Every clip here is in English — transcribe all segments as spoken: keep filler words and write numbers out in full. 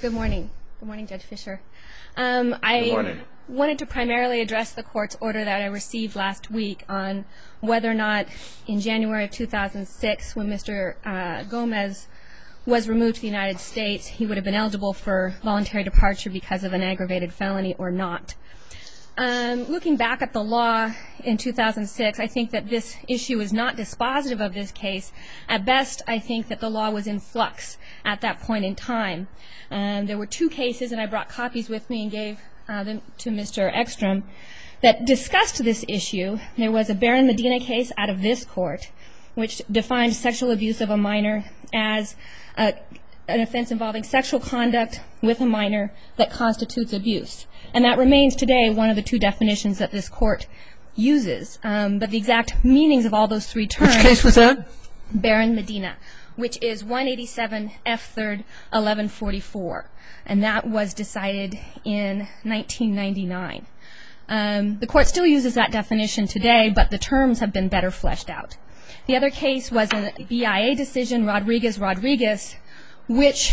Good morning. Good morning, Judge Fischer. Um, I Good morning. wanted to primarily address the court's order that I received last week on whether or not in January of two thousand six, when Mister Uh, Gomez was removed to the United States, he would have been eligible for voluntary departure because of an aggravated felony or not. Um, looking back at the law in two thousand six, I think that this issue is not dispositive of this case. At best, I think that the law was in flux at that point in time. Um, there were two cases, and I brought copies with me and gave uh, them to Mister Ekstrom, that discussed this issue. There was a Baron Medina case out of this court, which defined sexual abuse of a minor as a, an offense involving sexual conduct with a minor that constitutes abuse. And that remains today one of the two definitions that this court uses. Um, but the exact meanings of all those three terms... Which case was that? Baron Medina, which is one eighty-seven F third eleven forty-four. And that was decided in nineteen ninety-nine. Um, the court still uses that definition today, but the terms have been better fleshed out. The other case was a B I A decision, Rodriguez-Rodriguez, which...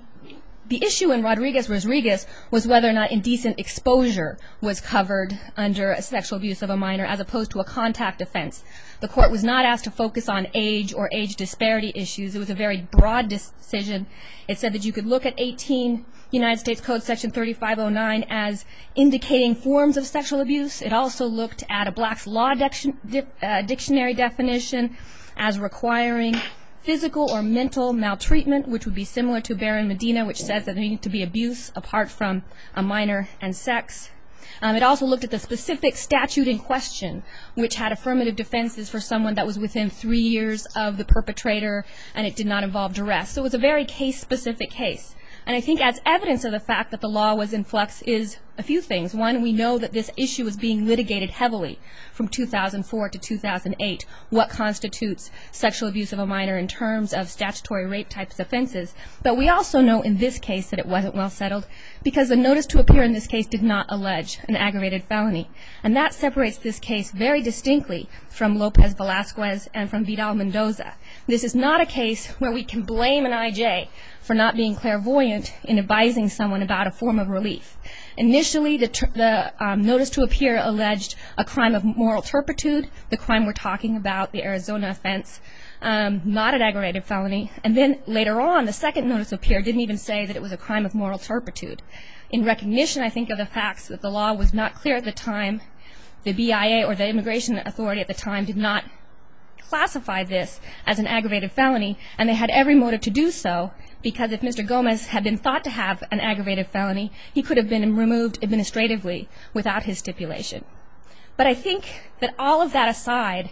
The issue in Rodriguez-Rodriguez was whether or not indecent exposure was covered under a sexual abuse of a minor as opposed to a contact offense. The court was not asked to focus on age or age disparity issues. It was a very broad decision. It said that you could look at eighteen United States Code Section thirty-five oh nine as indicating forms of sexual abuse. It also looked at a Black's Law diction, uh, dictionary definition as requiring physical or mental maltreatment, which would be similar to Baron Medina, which says that there needs to be abuse apart from a minor and sex. Um, it also looked at the specific statute in question, which had affirmative defenses for someone that was within three years of the perpetrator, and it did not involve duress. So it was a very case-specific case. And I think as evidence of the fact that the law was in flux is a few things. One, we know that this issue was being litigated heavily from two thousand four to two thousand eight, what constitutes sexual abuse of a minor in terms of statutory rape types offenses. But we also know in this case that it wasn't well settled because the notice to appear in this case did not allege an aggravated felony. And that separates this case very distinctly from Lopez Velasquez and from Vidal Mendoza. This is not a case where we can blame an I J for not being clairvoyant in advising someone about a form of relief. Initially, the, tr the um, notice to appear alleged a crime of moral turpitude, the crime we're talking about, the Arizona offense, um, not an aggravated felony. And then later on, the second notice to appear didn't even say that it was a crime of moral turpitude. In recognition, I think, of the facts that the law was not clear at the time, the B I A or the immigration authority at the time did not classify this as an aggravated felony, and they had every motive to do so, because if Mister Gomez had been thought to have an aggravated felony, he could have been removed administratively without his stipulation. But I think that all of that aside,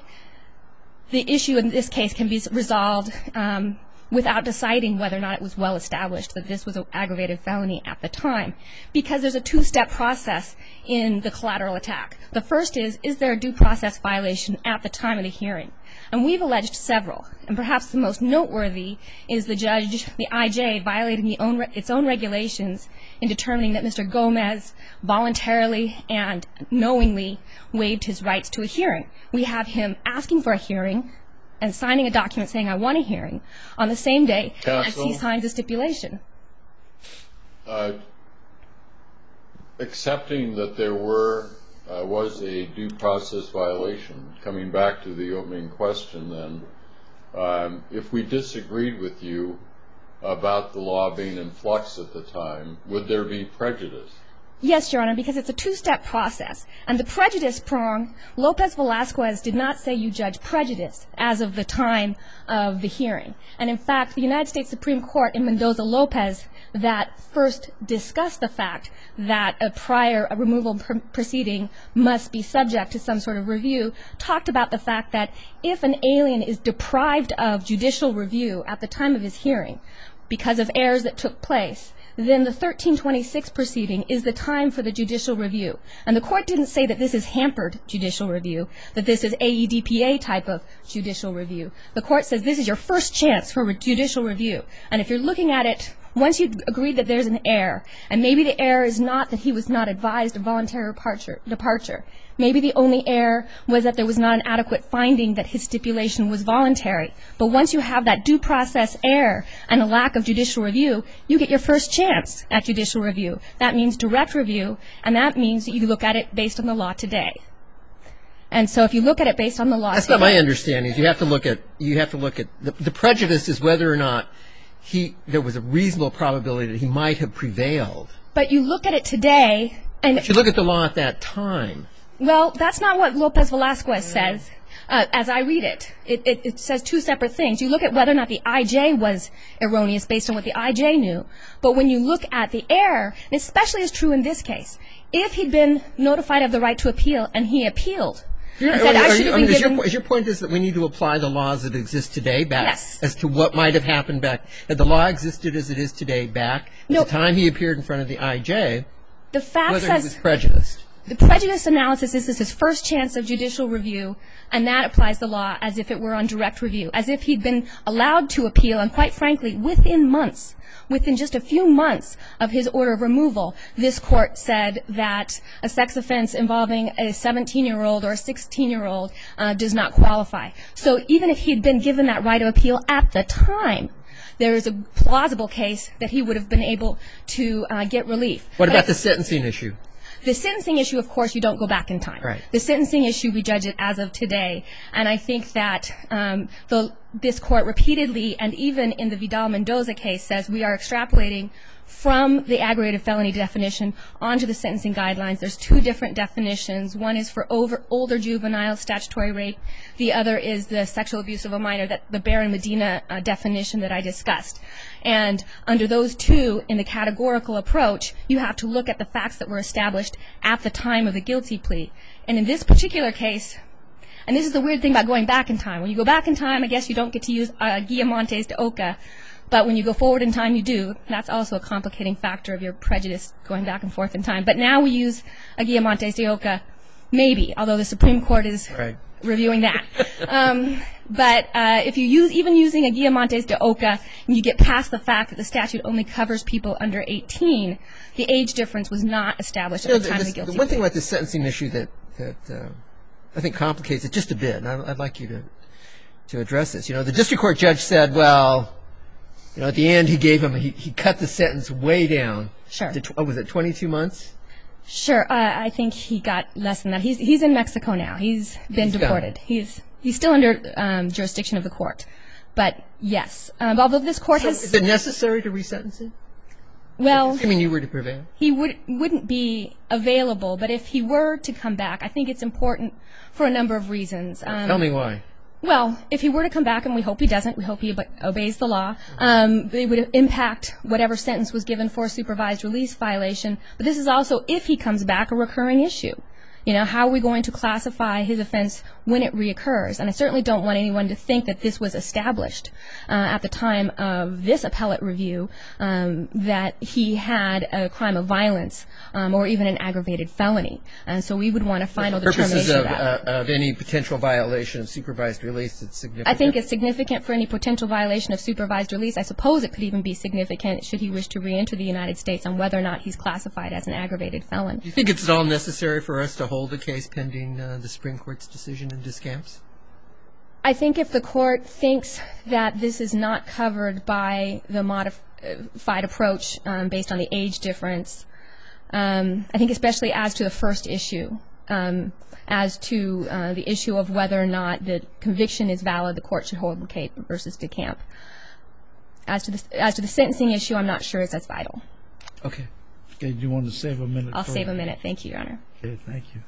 the issue in this case can be resolved um, without deciding whether or not it was well established that this was an aggravated felony at the time, because there's a two-step process in the collateral attack. The first is, is there a due process violation at the time of the hearing? And we've alleged several, and perhaps the most noteworthy is the judge, the I J, violating the own, its own regulations in determining that Mister Gomez voluntarily and knowingly waived his rights to a hearing. We have him asking for a hearing and signing a document saying, I want a hearing, on the same day Counsel, as he signs a stipulation. Uh, accepting that there were uh, was a due process violation, coming back to the opening question then, um, if we disagreed with you about the law being in flux at the time, would there be prejudice? Yes, Your Honor, because it's a two-step process. And the prejudice prong, Lopez Velasquez did not say you judge prejudice as of the time of the hearing. And in fact, the United States Supreme Court in Mendoza-Lopez that first discussed the fact that a prior a removal pr proceeding must be subject to some sort of review, talked about the fact that if an alien is deprived of judicial review at the time of his hearing because of errors that took place, then the thirteen twenty-six proceeding is the time for the judicial review. And the court didn't say that this is hampered judicial review, that this is A E D P A type of judicial review. The court says this is your first chance for judicial review. And if you're looking at it once you agree that there's an error, and maybe the error is not that he was not advised of voluntary departure, departure. Maybe the only error was that there was not an adequate finding that his stipulation was voluntary. But once you have that due process error and a lack of judicial review, you get your first chance at judicial review. That means direct review, and that means that you look at it based on the law today. And so if you look at it based on the law That's today, not my understanding. You have to look at, you have to look at, the, the prejudice is whether or not he, there was a reasonable probability that he might have prevailed. but you look at it today, and But you look at the law at that time. well, that's not what Lopez Velasquez says. Uh, as I read it. It, it, it says two separate things. You look at whether or not the I J was erroneous based on what the I J knew. But when you look at the error, and especially is true in this case, if he'd been notified of the right to appeal and he appealed, and said, I should have been is, given... your, is your point is that we need to apply the laws that exist today back Yes. as to what might have happened back, had the law existed as it is today back at No. the time he appeared in front of the I J, The fact whether he was says... prejudiced? The prejudice analysis is, is his first chance of judicial review, and that applies the law as if it were on direct review, as if he'd been allowed to appeal, and quite frankly, within months, within just a few months of his order of removal, this court said that a sex offense involving a seventeen-year-old or a sixteen-year-old uh, does not qualify. So even if he'd been given that right of appeal at the time, there is a plausible case that he would have been able to uh, get relief. What But about the sentencing issue? The sentencing issue, of course, you don't go back in time. Right. The sentencing issue, we judge it as of today. And I think that um, the, this court repeatedly, and even in the Vidal-Mendoza case, says we are extrapolating from the aggravated felony definition onto the sentencing guidelines. There's two different definitions. One is for over, older juvenile statutory rape. The other is the sexual abuse of a minor, that the Barron-Medina uh, definition that I discussed. And under those two, in the categorical approach, you have to look at the facts that were established at the time of the guilty plea. And in this particular case, and this is the weird thing about going back in time. When you go back in time, I guess you don't get to use uh, Guillamontes de Oca. But when you go forward in time, you do. That's also a complicating factor of your prejudice going back and forth in time. But now we use a Guillamontes de Oca, maybe, although the Supreme Court is Right. reviewing that. um, but uh, if you use, even using a Guillamontes de Oca, and you get past the fact that the statute only covers people under eighteen, the age difference was not established You know, at the time this- of the guilty the one plea. thing about the sentencing issue that, that uh, I think complicates it just a bit, and I, I'd like you to, to address this. You know, the district court judge said, well, you know, at the end he gave him, he, he cut the sentence way down. Sure. To, tw- oh, was it twenty-two months? Sure, uh, I think he got less than that. He's he's in Mexico now. He's been He's deported. gone. He's he's still under um, jurisdiction of the court. But yes, um, although this court So has is it necessary to resentence him? well, Assuming you were to prevail. he would wouldn't be available. But if he were to come back, I think it's important for a number of reasons. Um, Tell me why. Well, if he were to come back, and we hope he doesn't, we hope he obe- obeys the law, um, it would impact whatever sentence was given for a supervised release violation. But this is also, if he comes back, a recurring issue. You know, how are we going to classify his offense when it reoccurs? And I certainly don't want anyone to think that this was established uh, at the time of this appellate review, um, that he had a crime of violence um, or even an aggravated felony. And so we would want a final Purposes determination of, of that. uh, of any potential violation of supervised release, it's significant. I think it's significant for any potential violation of supervised release. I suppose it could even be significant should he wish to reenter the United States on whether or not he's classified as an aggravated felon. Do you think it's at all necessary for us to hold the case pending uh, the Supreme Court's decision in Discamps? I think if the court thinks that this is not covered by the modified approach um, based on the age difference, um, I think especially as to the first issue, um, as to uh, the issue of whether or not the conviction is valid, the court should hold McCabe versus DeCamp. As to the as to the sentencing issue, I'm not sure it's as vital. Okay. Okay, do you want to save a minute? I'll for- save a minute. Thank you, Your Honor. Okay, thank you.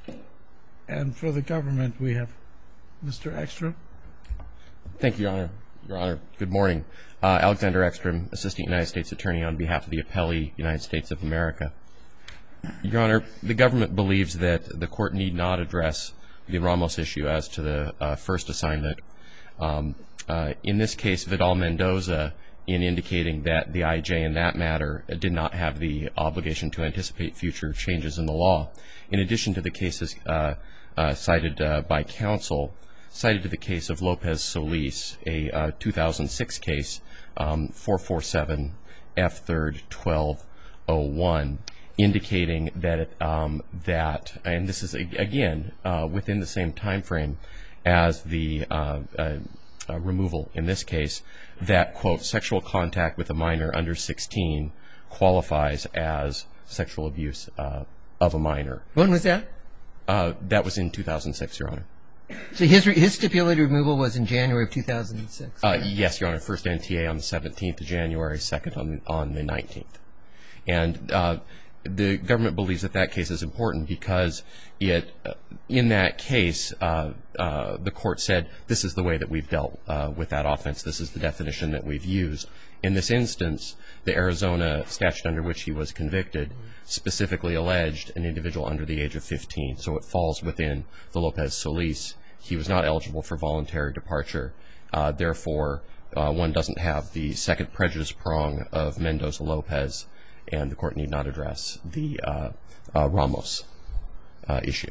And for the government, we have Mister Ekstrom. Thank you, Your Honor. Your Honor, good morning. Uh, Alexander Ekstrom, Assistant United States Attorney on behalf of the appellee, United States of America. Your Honor, the government believes that the court need not address the Ramos issue as to the uh, first assignment. Um, uh, in this case, Vidal-Mendoza, in indicating that the I J in that matter did not have the obligation to anticipate future changes in the law. In addition to the cases uh, uh, cited uh, by counsel, cited to the case of Lopez Solis, a uh, two thousand six case, um, four forty-seven F third twelve oh one, indicating that it, um, that, and this is again uh, within the same time frame as the uh, uh, uh, removal in this case, that, quote, sexual contact with a minor under sixteen qualifies as sexual abuse uh, of a minor. When was that? Uh, that was in two thousand six, Your Honor. So his his stipulated removal was in January of two thousand six. Uh, yes, Your Honor. First N T A on the seventeenth of January, second on on the nineteenth, and uh, the government believes that that case is important because it, uh, in that case, uh, uh, the court said this is the way that we've dealt uh, with that offense. This is the definition that we've used. In this instance, the Arizona statute under which he was convicted specifically alleged an individual under the age of fifteen, so it falls within the Lopez Solis. He was not eligible for voluntary departure. Uh, therefore, uh, one doesn't have the second prejudice prong of Mendoza-Lopez, and the court need not address the uh, uh, Ramos uh, issue.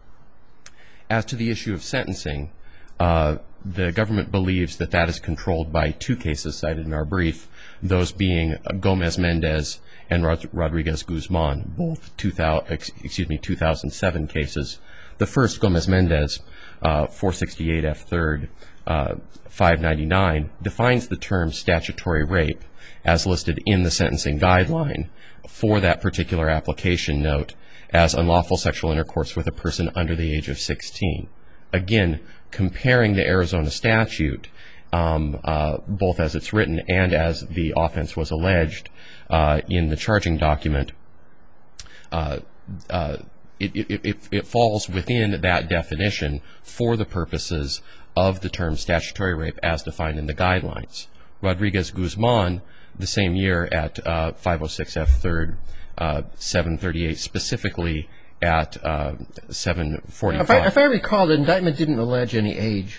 As to the issue of sentencing, uh, the government believes that that is controlled by two cases cited in our brief, those being Gomez-Mendez and Rod- Rodriguez-Guzman, both two thousand, excuse me, two thousand seven cases. The first, Gomez-Mendez, uh, four sixty-eight F third, uh, five ninety-nine, defines the term statutory rape as listed in the sentencing guideline for that particular application note as unlawful sexual intercourse with a person under the age of sixteen. Again, comparing the Arizona statute, um, uh, both as it's written and as the offense was alleged uh, in the charging document, uh, uh, it, it, it, it falls within that definition for the purposes of the term statutory rape as defined in the guidelines. Rodriguez-Guzman, the same year at uh, five oh six F third, uh, seven thirty-eight, specifically at uh, seven forty-five. If I, if I recall, the indictment didn't allege any age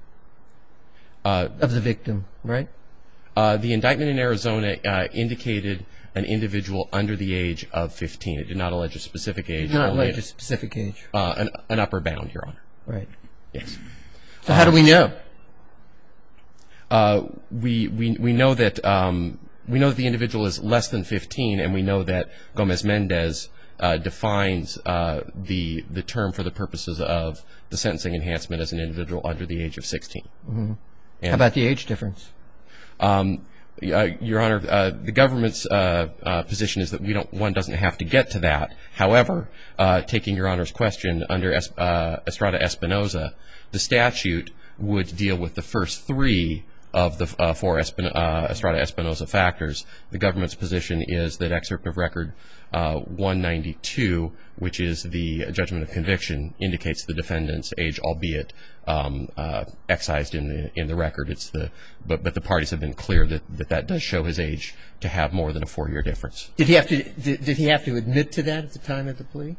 uh, of the victim, right? Uh, the indictment in Arizona uh, indicated an individual under the age of fifteen. It did not allege a specific age. It did not only allege a specific age. Uh, an, an upper bound, Your Honor. Right. Yes. So how do we know? Uh, we, we, we know that um, we know that the individual is less than fifteen, and we know that Gomez-Mendez uh, defines uh, the the term for the purposes of the sentencing enhancement as an individual under the age of sixteen. Mm-hmm. And, how about the age difference? Um, uh, Your Honor, uh, the government's uh, uh, position is that we don't. One doesn't have to get to that. However, uh, taking Your Honor's question under es, uh, Estrada Espinoza, the statute would deal with the first three of the uh, four Espin- uh, Estrada Espinoza factors. The government's position is that excerpt of record uh, one ninety-two, which is the judgment of conviction, indicates the defendant's age, albeit um, uh, excised in the in the record. It's the but but the parties have been clear that, that that does show his age to have more than a four-year difference. Did he have to did, did he have to admit to that at the time of the plea?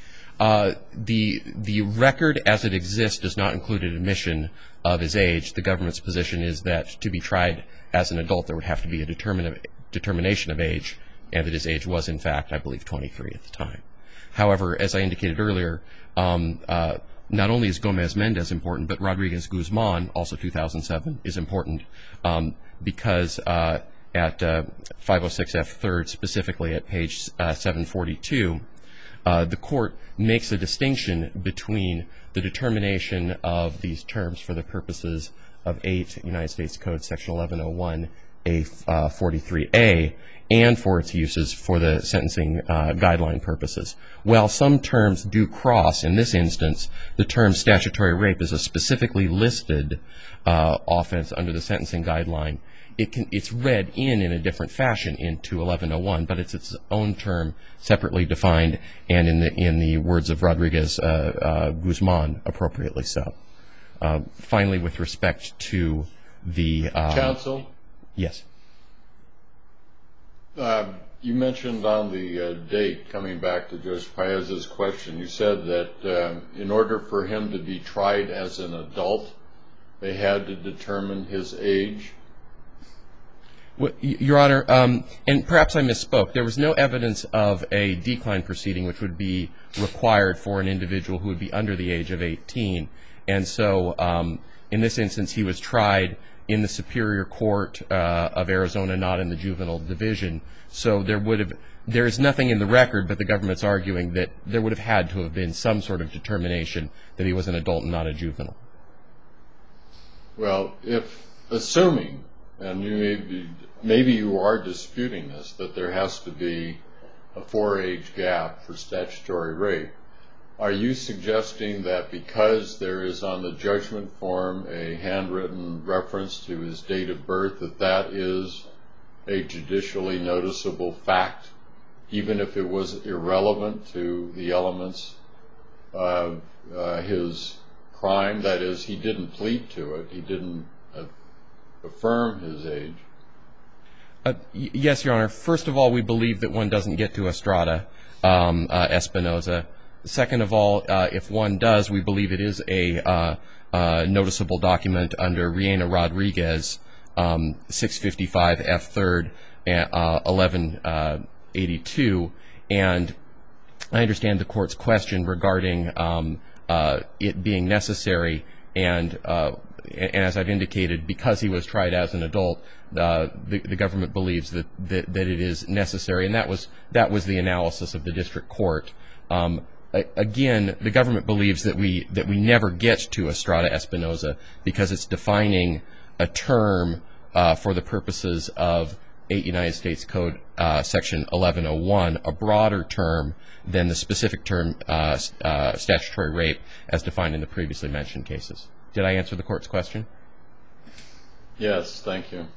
Uh, the the record as it exists does not include an admission of his age. The government's position is that to be tried as an adult, there would have to be a determin- determination of age, and that his age was, in fact, I believe, twenty-three at the time. However, as I indicated earlier, um, uh, not only is Gomez-Mendez important, but Rodriguez-Guzman, also two thousand seven, is important um, because uh, at uh, five oh six F third, specifically at page uh, seven forty-two, Uh, the court makes a distinction between the determination of these terms for the purposes of eight United States Code Section eleven oh one A forty-three A and for its uses for the sentencing uh, guideline purposes. While some terms do cross, in this instance, the term statutory rape is a specifically listed uh, offense under the sentencing guideline. It can, it's read in in a different fashion into eleven oh one, but it's its own term separately defined, and in the in the words of Rodriguez uh, uh, Guzman, appropriately so. Uh, finally, with respect to the uh, counsel, yes, uh, you mentioned on the uh, date, coming back to Judge Paez's question, you said that uh, in order for him to be tried as an adult, they had to determine his age. Well, Your Honor, um, and perhaps I misspoke. There was no evidence of a decline proceeding which would be required for an individual who would be under the age of eighteen. And so um, in this instance, he was tried in the Superior Court uh, of Arizona, not in the Juvenile Division. So there would have, there is nothing in the record, but the government's arguing that there would have had to have been some sort of determination that he was an adult and not a juvenile. Well, if, assuming, and you may be, maybe you are disputing this, that there has to be a four-age gap for statutory rape, are you suggesting that because there is on the judgment form a handwritten reference to his date of birth, that that is a judicially noticeable fact, even if it was irrelevant to the elements of uh, his crime? That is, he didn't plead to it, he didn't uh, affirm his age. Uh, y- yes, Your Honor. First of all, we believe that one doesn't get to Estrada um, uh, Espinoza. Second of all, uh, if one does, we believe it is a uh, uh, noticeable document under Reina Rodriguez, um, six fifty-five F third, uh, eleven eighty-two, and I understand the Court's question regarding um, uh, it being necessary, and, uh, and as I've indicated, because he was tried as an adult, uh, the, the government believes that, that that it is necessary, and that was that was the analysis of the district court. Um, Again, the government believes that we that we never get to Estrada Espinoza because it's defining a term uh, for the purposes of eight United States Code uh, Section eleven oh one, a broader term than the specific term uh, uh, statutory rape as defined in the previously mentioned cases. Did I answer the Court's question? Yes, thank you.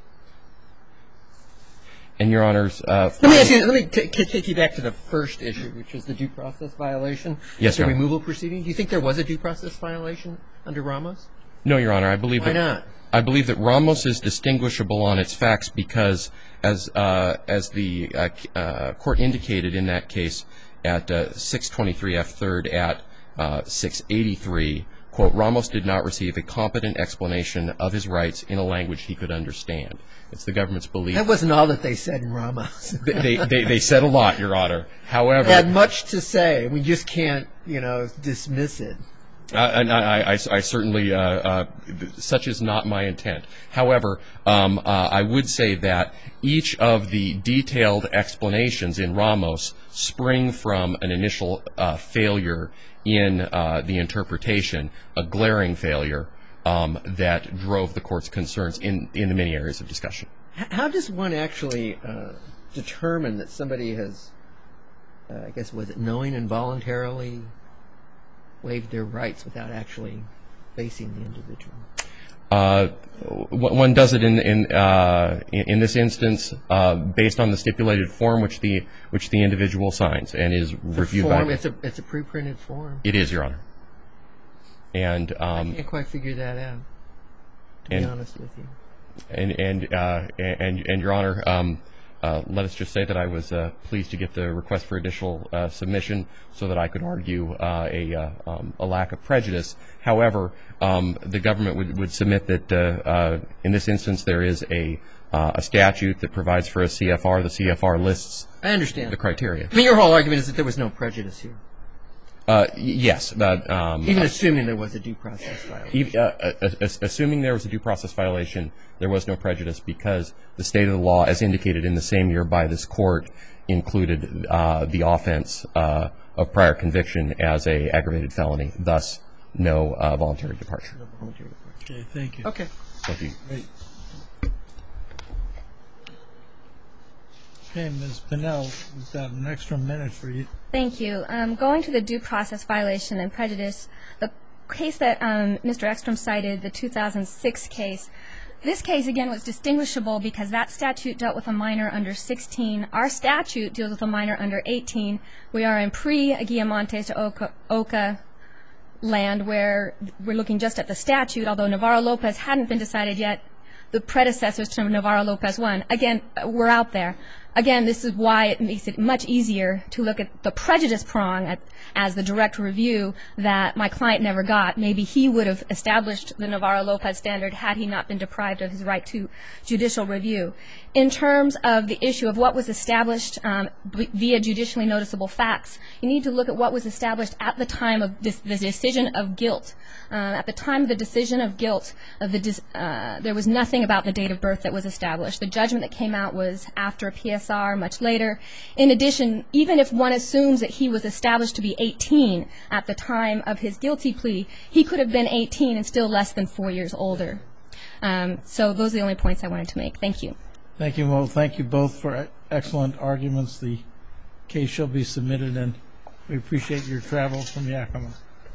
And Your Honors, uh, let me ask you. Let me t- t- take you back to the first issue, which is the due process violation. Yes, the Your Honor. removal proceeding. Do you think there was a due process violation under Ramos? No, Your Honor. I believe Why that, not? I believe that Ramos is distinguishable on its facts because, as uh, as the uh, uh, Court indicated in that case at uh, six twenty-three F third at uh, six eighty-three, quote, Ramos did not receive a competent explanation of his rights in a language he could understand. It's the government's belief. That wasn't all that they said in Ramos. they, they they said a lot, Your Honor. However, They had much to say. We just can't, you know, dismiss it. Uh, and I, I, I certainly, uh, uh, such is not my intent. However, um, uh, I would say that each of the detailed explanations in Ramos spring from an initial uh, failure in uh, the interpretation, a glaring failure um, that drove the Court's concerns in, in the many areas of discussion. How does one actually uh, determine that somebody has, uh, I guess, was it knowing and voluntarily waived their rights without actually facing the individual? Uh, one does it in in, uh, in this instance uh, based on the stipulated form which the which the individual signs and is reviewed form, by. It's a it's a pre-printed form. It is, Your Honor. And um, I can't quite figure that out, to and, be honest with you. And and uh, and and Your Honor, um, uh, let us just say that I was uh, pleased to get the request for additional uh, submission so that I could argue uh, a uh, um, a lack of prejudice. However, um, the government would, would submit that uh, uh, in this instance there is a uh, a statute that provides for a C F R. The C F R lists I understand the criteria. I mean, your whole argument is that there was no prejudice here, Uh, y- yes, but um, even assuming there was a due process violation. Ev- uh, uh, uh, assuming there was a due process violation, there was no prejudice because the state of the law, as indicated in the same year by this court, included uh, the offense uh, of prior conviction as a aggravated felony, thus no uh, voluntary departure. No voluntary departure. Okay, thank you. Okay. Thank you. Great. Okay, Miz Pinnell, we've got an extra minute for you. Thank you. Um, going to the due process violation and prejudice, the case that um, Mister Ekstrom cited, the two thousand six case, this case, again, was distinguishable because that statute dealt with a minor under sixteen. Our statute deals with a minor under eighteen. We are in pre-Aguiamontes to Oca, Oca land where we're looking just at the statute, although Navarro-Lopez hadn't been decided yet. The predecessors to Navarro-Lopez one. Again, we're out there. again, this is why it makes it much easier to look at the prejudice prong at, as the direct review that my client never got. Maybe he would have established the Navarro-Lopez standard had he not been deprived of his right to judicial review. In terms of the issue of what was established um, via judicially noticeable facts, you need to look at what was established at the time of this, the decision of guilt. Uh, at the time of the decision of guilt, of the dis, uh, there was nothing about the date of birth that was established. The judgment that came out was after a P S R, much later. In addition, even if one assumes that he was established to be eighteen at the time of his guilty plea, he could have been eighteen and still less than four years older. Um, so those are the only points I wanted to make. Thank you. Thank you. Well, thank you both for excellent arguments. The case shall be submitted, and we appreciate your travel from Yakima.